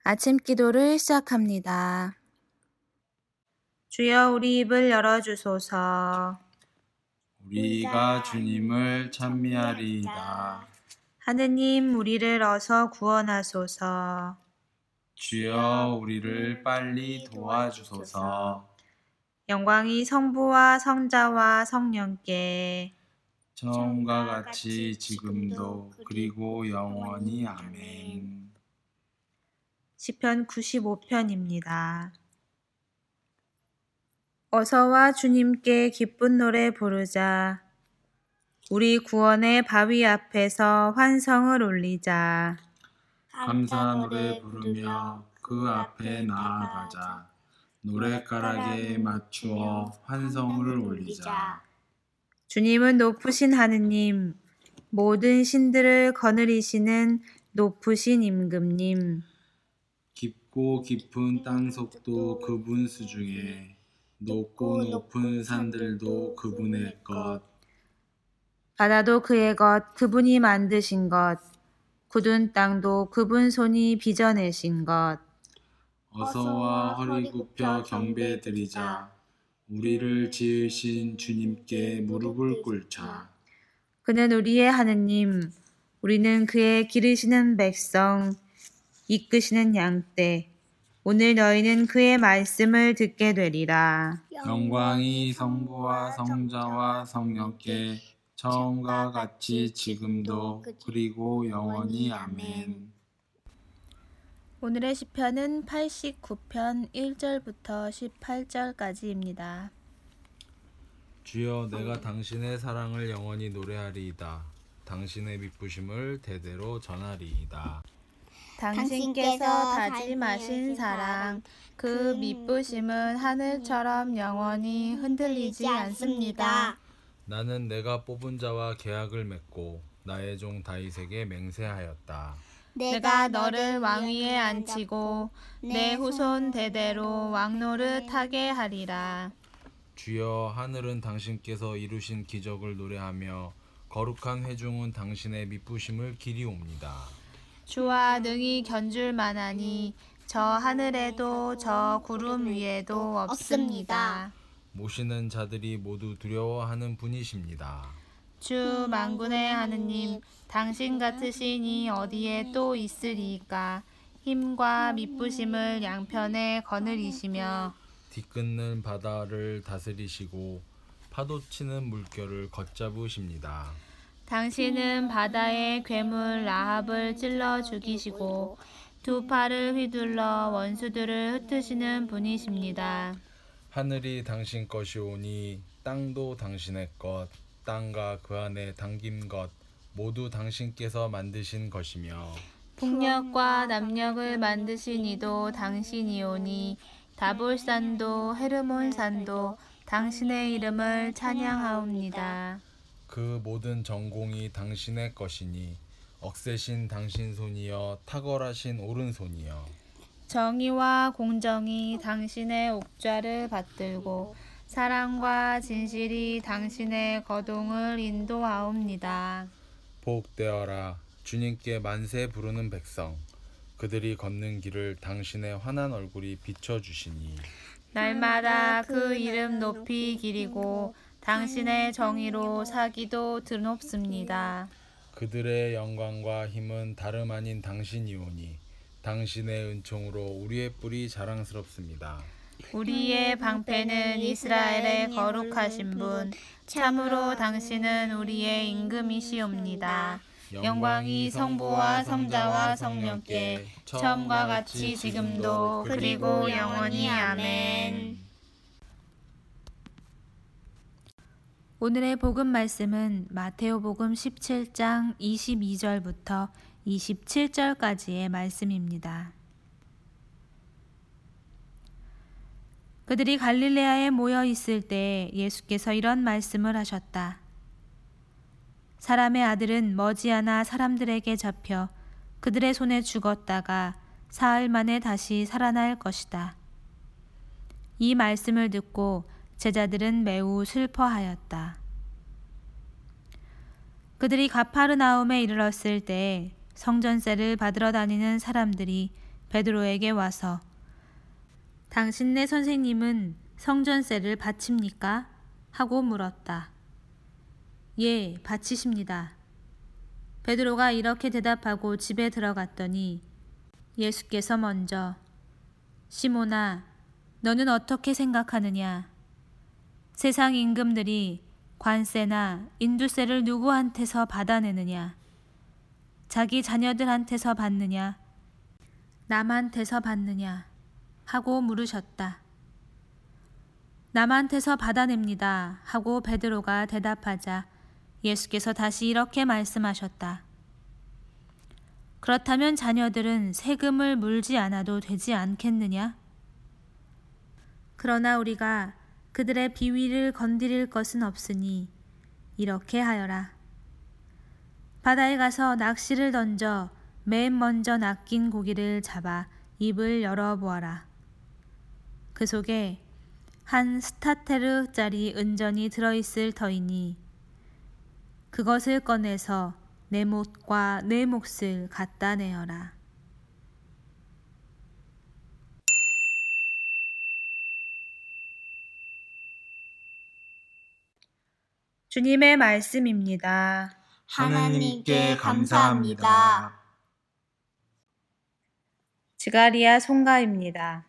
아침 기도를 시작합니다. 주여 우리 입을 열어주소서. 우리가 주님을 찬미하리이다. 하느님 우리를 어서 구원하소서. 주여 우리를 빨리 도와주소서. 영광이 성부와 성자와 성령께 처음과 같이 지금도 그리고 영원히 아멘. 시편 95편입니다. 어서와 주님께 기쁜 노래 부르자. 우리 구원의 바위 앞에서 환성을 올리자. 감사 노래 부르며 그 앞에 나아가자. 노랫가락에 맞추어 환성을 올리자. 주님은 높으신 하느님, 모든 신들을 거느리시는 높으신 임금님. 깊고 깊은 땅속도 그분 수중에 높고 높은 산들도 그분의 것. 바다도 그의 것, 그분이 만드신 것. 굳은 땅도 그분 손이 빚어내신 것. 어서와 허리 굽혀 경배드리자. 우리를 지으신 주님께 무릎을 꿇자. 그는 우리의 하느님, 우리는 그의 기르시는 백성, 이끄시는 양떼. 오늘 너희는 그의 말씀을 듣게 되리라. 영광이 성부와 성자와 성령께 처음과 같이 지금도 그리고 영원히 아멘. 오늘의 시편은 89편 1절부터 18절까지입니다. 주여, 내가 당신의 사랑을 영원히 노래하리이다. 당신의 미쁘심을 대대로 전하리이다. 당신께서 다짐하신 사랑, 그 미쁘심은 하늘처럼 영원히 흔들리지 않습니다. 나는 내가 뽑은 자와 계약을 맺고 나의 종 다윗에게 맹세하였다. 내가 너를 왕위에 앉히고 내 후손 대대로 왕노릇 하게 하리라. 주여, 하늘은 당신께서 이루신 기적을 노래하며 거룩한 회중은 당신의 미쁘심을 기리옵니다. 주와 능히 견줄 만하니 저 하늘에도 저 구름 위에도 없습니다. 모시는 자들이 모두 두려워하는 분이십니다. 주 만군의 하느님, 당신 같으신 이 어디에 또 있으리이까. 힘과 미쁘심을 양편에 거느리시며 뒤끝는 바다를 다스리시고 파도치는 물결을 걷잡으십니다. 당신은 바다의 괴물 라합을 찔러 죽이시고 두 팔을 휘둘러 원수들을 흩으시는 분이십니다. 하늘이 당신 것이오니 땅도 당신의 것, 땅과 그 안에 담긴 것 모두 당신께서 만드신 것이며 북녘과 남녘을 만드신 이도 당신이오니 다볼산도 헤르몬산도 당신의 이름을 찬양하옵니다. 그 모든 전공이 당신의 것이니 억세신 당신 손이여 탁월하신 오른손이여. 정의와 공정이 당신의 옥좌를 받들고 사랑과 진실이 당신의 거동을 인도하옵니다. 복되어라 주님께 만세 부르는 백성, 그들이 걷는 길을 당신의 환한 얼굴이 비춰주시니 날마다 그 이름 높이 기리고 당신의 정의로 사기도 드높습니다. 그들의 영광과 힘은 다름 아닌 당신이오니 당신의 은총으로 우리의 뿔이 자랑스럽습니다. 우리의 방패는 이스라엘의 거룩하신 분, 참으로 당신은 우리의 임금이시옵니다. 영광이 성부와 성자와 성령께 처음과 같이 지금도 그리고 영원히 아멘. 오늘의 복음 말씀은 마테오복음 17장 22절부터 27절까지의 말씀입니다. 그들이 갈릴레아에 모여 있을 때 예수께서 이런 말씀을 하셨다. 사람의 아들은 머지않아 사람들에게 잡혀 그들의 손에 죽었다가 사흘 만에 다시 살아날 것이다. 이 말씀을 듣고 제자들은 매우 슬퍼하였다. 그들이 가파르나움에 이르렀을 때 성전세를 받으러 다니는 사람들이 베드로에게 와서 당신네 선생님은 성전세를 바칩니까? 하고 물었다. 예, 바치십니다. 베드로가 이렇게 대답하고 집에 들어갔더니 예수께서 먼저 시몬아, 너는 어떻게 생각하느냐? 세상 임금들이 관세나 인두세를 누구한테서 받아내느냐? 자기 자녀들한테서 받느냐? 남한테서 받느냐? 하고 물으셨다. 남한테서 받아냅니다. 하고 베드로가 대답하자 예수께서 다시 이렇게 말씀하셨다. 그렇다면 자녀들은 세금을 물지 않아도 되지 않겠느냐? 그러나 우리가 그들의 비위를 건드릴 것은 없으니 이렇게 하여라. 바다에 가서 낚시를 던져 맨 먼저 낚인 고기를 잡아 입을 열어보아라. 그 속에 한 스타테르짜리 은전이 들어있을 터이니 그것을 꺼내서 내 못과 내 몫을 갖다 내어라. 주님의 말씀입니다. 하나님께 감사합니다. 지가리야 송가입니다.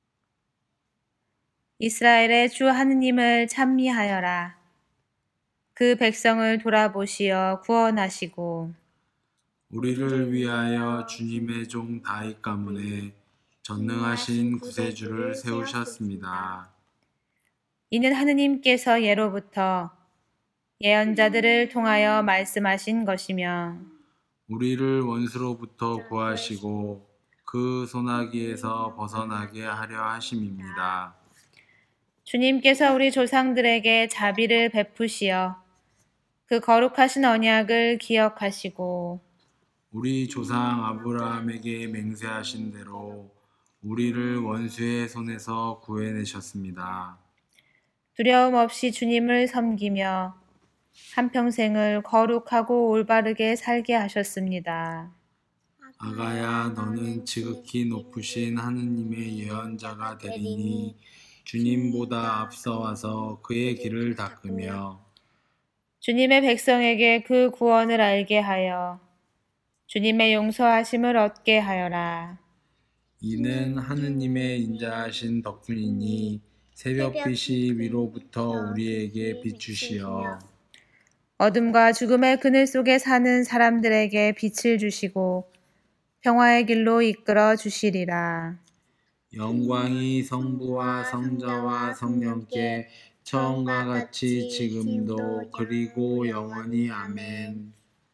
이스라엘의 주 하느님을 찬미하여라. 그 백성을 돌아보시어 구원하시고 우리를 위하여 주님의 종 다윗 가문에 전능하신 구세주를 세우셨습니다. 이는 하느님께서 예로부터 예언자들을 통하여 말씀하신 것이며 우리를 원수로부터 구하시고 그 소나기에서 벗어나게 하려 하심입니다. 주님께서 우리 조상들에게 자비를 베푸시어 그 거룩하신 언약을 기억하시고 우리 조상 아브라함에게 맹세하신 대로 우리를 원수의 손에서 구해내셨습니다. 두려움 없이 주님을 섬기며 한평생을 거룩하고 올바르게 살게 하셨습니다. 아가야, 너는 지극히 높으신 하느님의 예언자가 되리니 주님보다 앞서와서 그의 길을 닦으며 주님의 백성에게 그 구원을 알게 하여 주님의 용서하심을 얻게 하여라. 이는 하느님의 인자하신 덕분이니 새벽빛이 위로부터 우리에게 비추시어 어둠과 죽음의 그늘 속에 사는 사람들에게 빛을 주시고 평화의 길로 이끌어 주시리라. 영광이 성부와 성자와 성령께 처음과 같이 지금도 그리고 영원히 아멘.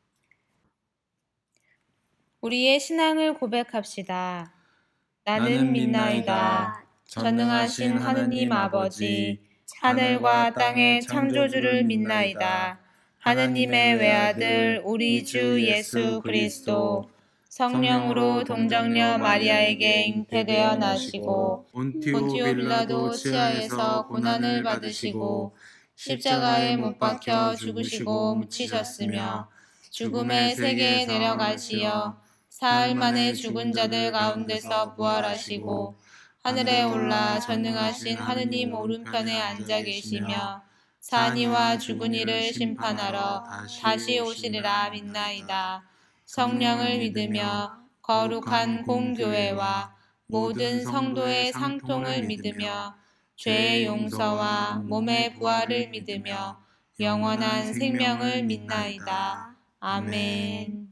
우리의 신앙을 고백합시다. 나는 믿나이다. 전능하신 하느님 아버지, 하늘과 땅의 창조주를 믿나이다. 하느님의 외아들 우리 주 예수 그리스도 성령으로 동정녀 마리아에게 잉태되어 나시고 본티오 빌라도 치하에서 고난을 받으시고 십자가에 못 박혀 죽으시고 묻히셨으며 죽음의 세계에 내려가시어 사흘 만에 죽은 자들 가운데서 부활하시고 하늘에 올라 전능하신 하느님 오른편에 앉아 계시며 산이와 죽은 이를 심판하러 다시 오시리라 믿나이다. 성령을 믿으며 거룩한 공교회와 모든 성도의 상통을 믿으며 죄의 용서와 몸의 부활을 믿으며 영원한 생명을 믿나이다. 아멘.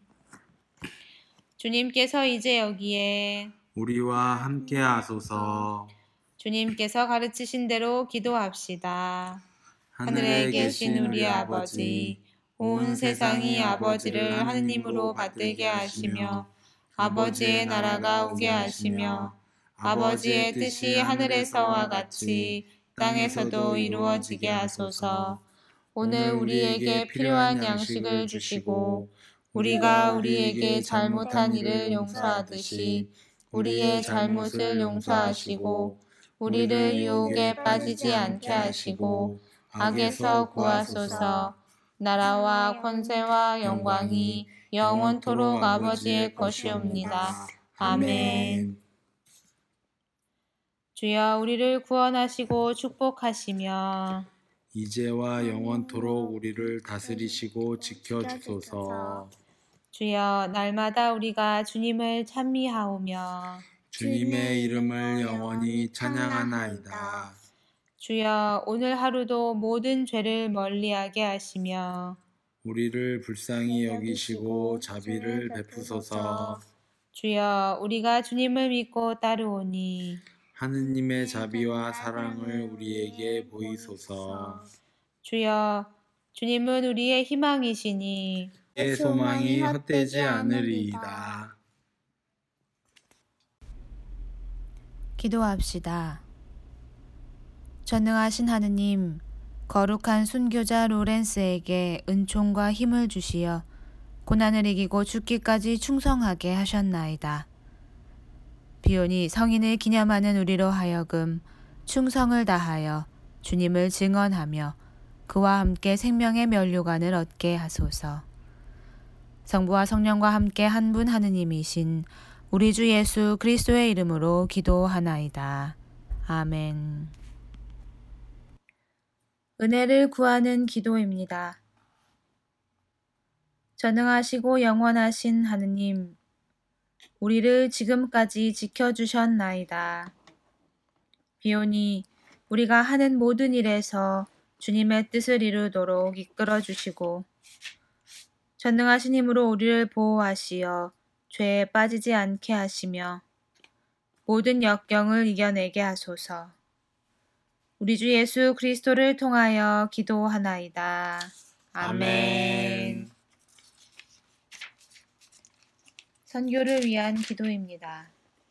주님께서 이제 여기에 우리와 함께 하소서. 주님께서 가르치신 대로 기도합시다. 하늘에 계신 우리 아버지, 온 세상이 아버지를 하느님으로 받들게 하시며 아버지의 나라가 오게 하시며 아버지의 뜻이 하늘에서와 같이 땅에서도 이루어지게 하소서. 오늘 우리에게 필요한 양식을 주시고 우리가 우리에게 잘못한 일을 용서하듯이 우리의 잘못을 용서하시고 우리를 유혹에 빠지지 않게 하시고 악에서 구하소서. 나라와 권세와 영광이 영원토록 아버지의 것이옵니다. 아멘. 주여 우리를 구원하시고 축복하시며 이제와 영원토록 우리를 다스리시고 지켜주소서. 주여 날마다 우리가 주님을 찬미하오며 주님의 이름을 영원히 찬양하나이다. 주여 오늘 하루도 모든 죄를 멀리하게 하시며 우리를 불쌍히 여기시고 자비를 베푸소서. 주여 우리가 주님을 믿고 따르오니 하느님의 자비와 사랑을 우리에게 보이소서. 주여 주님은 우리의 희망이시니 내 소망이 헛되지 않으리이다. 기도합시다. 전능하신 하느님, 거룩한 순교자 로렌스에게 은총과 힘을 주시어 고난을 이기고 죽기까지 충성하게 하셨나이다. 비오니 성인을 기념하는 우리로 하여금 충성을 다하여 주님을 증언하며 그와 함께 생명의 면류관을 얻게 하소서. 성부와 성령과 함께 한 분 하느님이신 우리 주 예수 그리스도의 이름으로 기도하나이다. 아멘. 은혜를 구하는 기도입니다. 전능하시고 영원하신 하느님, 우리를 지금까지 지켜주셨나이다. 비오니 우리가 하는 모든 일에서 주님의 뜻을 이루도록 이끌어 주시고 전능하신 힘으로 우리를 보호하시어 죄에 빠지지 않게 하시며 모든 역경을 이겨내게 하소서. 우리 주 예수 그리스도를 통하여 기도하나이다. 아멘. 선교를 위한 기도입니다.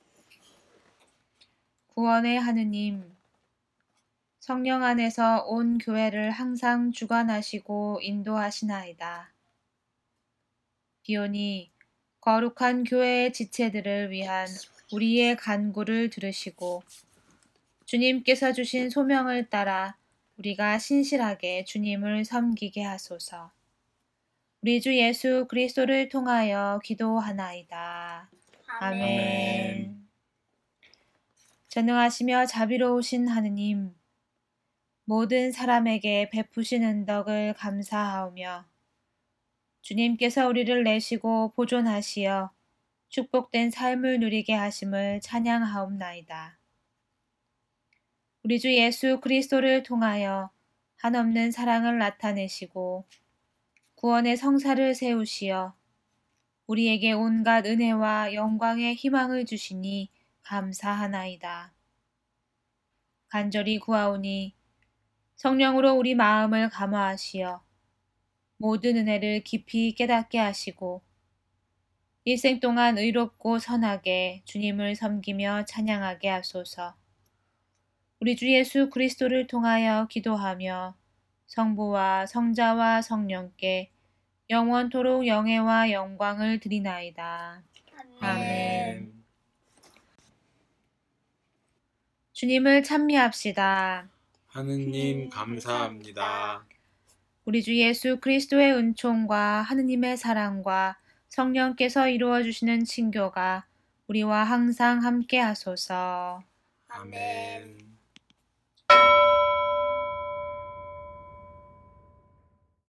구원의 하느님, 성령 안에서 온 교회를 항상 주관하시고 인도하시나이다. 비오니 거룩한 교회의 지체들을 위한 우리의 간구를 들으시고 주님께서 주신 소명을 따라 우리가 신실하게 주님을 섬기게 하소서. 우리 주 예수 그리스도를 통하여 기도하나이다. 아멘. 전능하시며 자비로우신 하느님, 모든 사람에게 베푸신 은덕을 감사하오며 주님께서 우리를 내시고 보존하시어 축복된 삶을 누리게 하심을 찬양하옵나이다. 우리 주 예수 그리스도를 통하여 한없는 사랑을 나타내시고 구원의 성사를 세우시어 우리에게 온갖 은혜와 영광의 희망을 주시니 감사하나이다. 간절히 구하오니 성령으로 우리 마음을 감화하시어 모든 은혜를 깊이 깨닫게 하시고 일생 동안 의롭고 선하게 주님을 섬기며 찬양하게 하소서. 우리 주 예수 그리스도를 통하여 기도하며 성부와 성자와 성령께 영원토록 영예와 영광을 드리나이다. 아멘. 주님을 찬미합시다. 하느님 감사합니다. 우리 주 예수 그리스도의 은총과 하느님의 사랑과 성령께서 이루어 주시는 친교가 우리와 항상 함께 하소서. 아멘.